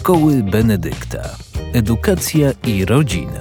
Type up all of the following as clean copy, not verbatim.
Szkoły Benedykta. Edukacja i rodzina.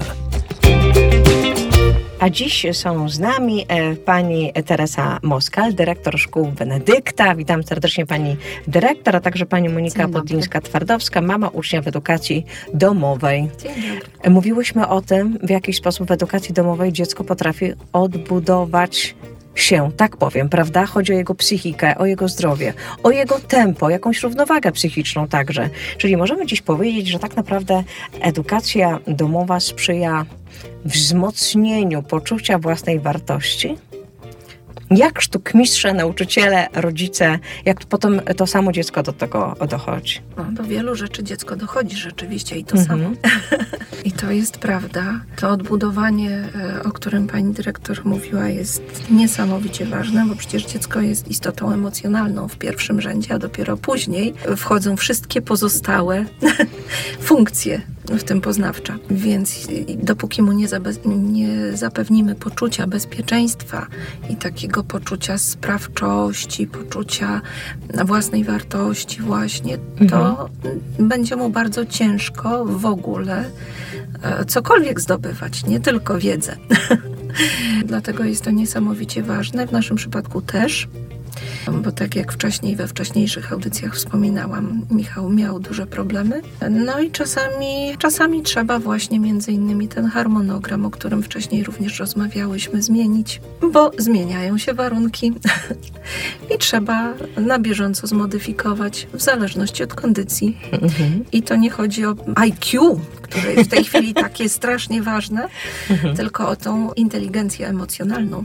A dziś są z nami pani Teresa Moskal, dyrektor Szkół Benedykta. Witam serdecznie pani dyrektor, a także pani Monika Podlińska-Twardowska, mama ucznia w edukacji domowej. Dzień dobry. Mówiłyśmy o tym, w jaki sposób w edukacji domowej dziecko potrafi odbudować się, tak powiem, prawda? Chodzi o jego psychikę, o jego zdrowie, o jego tempo, jakąś równowagę psychiczną także. Czyli możemy dziś powiedzieć, że tak naprawdę edukacja domowa sprzyja wzmocnieniu poczucia własnej wartości. Jak sztukmistrze, nauczyciele, rodzice, jak potem to samo dziecko do tego dochodzi? Do wielu rzeczy dziecko dochodzi rzeczywiście i to samo. I to jest prawda. To odbudowanie, o którym pani dyrektor mówiła, jest niesamowicie ważne, bo przecież dziecko jest istotą emocjonalną w pierwszym rzędzie, a dopiero później wchodzą wszystkie pozostałe funkcje, w tym poznawcza. Więc dopóki mu nie zapewnimy poczucia bezpieczeństwa i takiego poczucia sprawczości, poczucia własnej wartości właśnie, to będzie mu bardzo ciężko w ogóle cokolwiek zdobywać, nie tylko wiedzę. Dlatego jest to niesamowicie ważne. W naszym przypadku też. Bo tak jak wcześniej, we wcześniejszych audycjach wspominałam, Michał miał duże problemy. No i czasami trzeba właśnie między innymi ten harmonogram, o którym wcześniej również rozmawiałyśmy, zmienić, bo zmieniają się warunki i trzeba na bieżąco zmodyfikować w zależności od kondycji. I to nie chodzi o IQ, które jest w tej chwili takie strasznie ważne, tylko o tą inteligencję emocjonalną,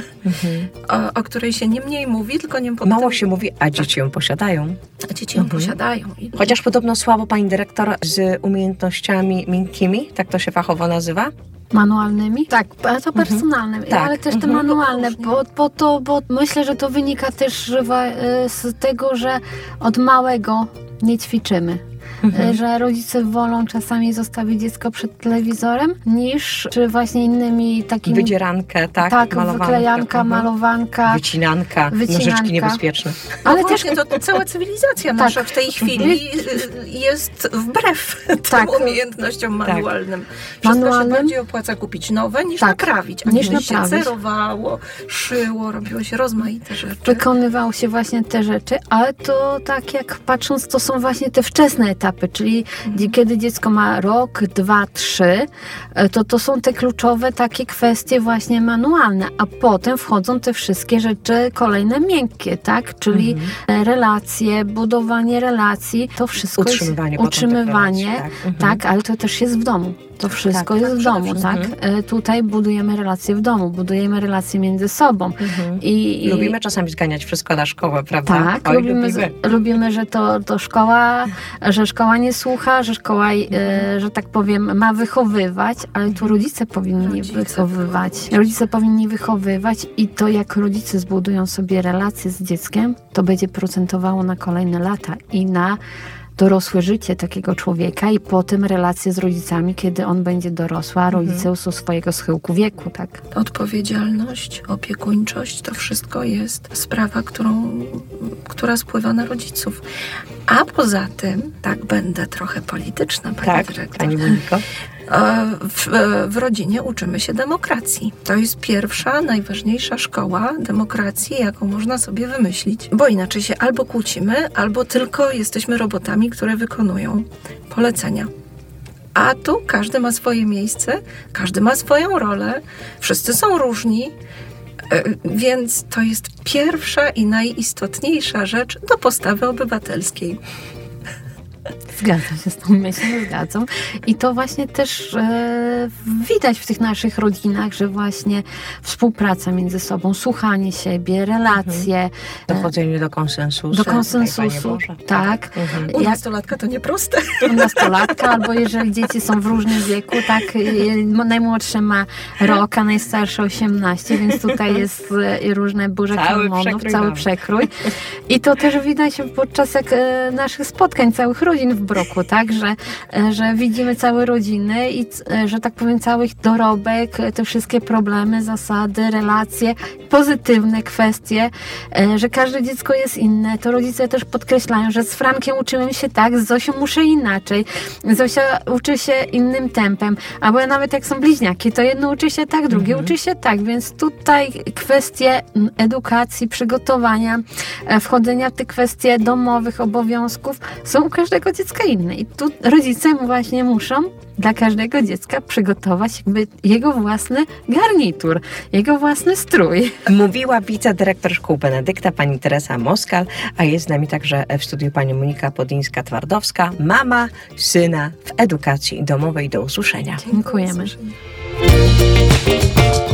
o której się nie mniej mówi, tylko nie potem... Mało się mówi, a dzieci ją posiadają. A dzieci ją posiadają. Chociaż podobno słabo pani dyrektor z umiejętnościami miękkimi, tak to się fachowo nazywa? Manualnymi? Tak, to personalnymi, Tak. ale też te manualne, bo myślę, że to wynika też z tego, że od małego nie ćwiczymy. Że rodzice wolą czasami zostawić dziecko przed telewizorem niż czy właśnie innymi takimi... Wydzierankę, tak? Tak, malowankę, wyklejanka, malowanka. Wycinanka, nożyczki niebezpieczne. Ale też to cała cywilizacja nasza w tej chwili jest wbrew tym umiejętnościom manualnym. Przez to się bardziej opłaca kupić nowe niż naprawić. A niż się cerowało, szyło, robiło się rozmaite rzeczy. Wykonywało się właśnie te rzeczy, ale to tak jak patrząc, to są właśnie te wczesne etapy, czyli kiedy dziecko ma rok, 2, 3, to są te kluczowe takie kwestie właśnie manualne, a potem wchodzą te wszystkie rzeczy kolejne miękkie, tak? Czyli relacje, budowanie relacji, to wszystko utrzymywanie, jest, tak, ale to też jest w domu. To wszystko jest w domu, tak? Tutaj budujemy relacje w domu, budujemy relacje między sobą. Lubimy czasami zganiać wszystko na szkołę, prawda? Tak, lubimy, że to szkoła, że szkoła nie słucha, że szkoła, że tak powiem, ma wychowywać, ale tu rodzice powinni wychowywać. Rodzice powinni wychowywać i to, jak rodzice zbudują sobie relacje z dzieckiem, to będzie procentowało na kolejne lata i na dorosłe życie takiego człowieka i potem relacje z rodzicami, kiedy on będzie dorosły, a rodzice są swojego schyłku wieku, tak? Odpowiedzialność, opiekuńczość, to wszystko jest sprawa, która spływa na rodziców. A poza tym, tak będę trochę polityczna, pani dyrektor. Pani Moniko. W rodzinie uczymy się demokracji. To jest pierwsza, najważniejsza szkoła demokracji, jaką można sobie wymyślić. Bo inaczej się albo kłócimy, albo tylko jesteśmy robotami, które wykonują polecenia. A tu każdy ma swoje miejsce, każdy ma swoją rolę, wszyscy są różni, więc to jest pierwsza i najistotniejsza rzecz do postawy obywatelskiej. Zgadzam się z tą myślą, zgadzam. I to właśnie też widać w tych naszych rodzinach, że właśnie współpraca między sobą, słuchanie siebie, relacje. Dochodzenie do konsensusu. Do konsensusu, tak. U nastolatka to nieproste. U nastolatka, albo jeżeli dzieci są w różnym wieku, tak, najmłodsze ma rok, a najstarsze 18, więc tutaj jest różne burze hormonów, cały przekrój. I to też widać podczas naszych spotkań całych rodzin w obroku, tak? Że widzimy całe rodziny i że tak powiem cały ich dorobek, te wszystkie problemy, zasady, relacje, pozytywne kwestie, że każde dziecko jest inne. To rodzice też podkreślają, że z Frankiem uczyłem się tak, z Zosią muszę inaczej. Zosia uczy się innym tempem, albo nawet jak są bliźniaki, to jedno uczy się tak, drugie uczy się tak, więc tutaj kwestie edukacji, przygotowania, wchodzenia w te kwestie domowych obowiązków są u każdego dziecka inne i tu rodzice właśnie muszą dla każdego dziecka przygotować jakby jego własny garnitur, jego własny strój. Mówiła wicedyrektor szkół Benedykta, pani Teresa Moskal, a jest z nami także w studiu pani Monika Podlińska-Twardowska, mama syna w edukacji domowej. Do usłyszenia. Dziękujemy. Do usłyszenia.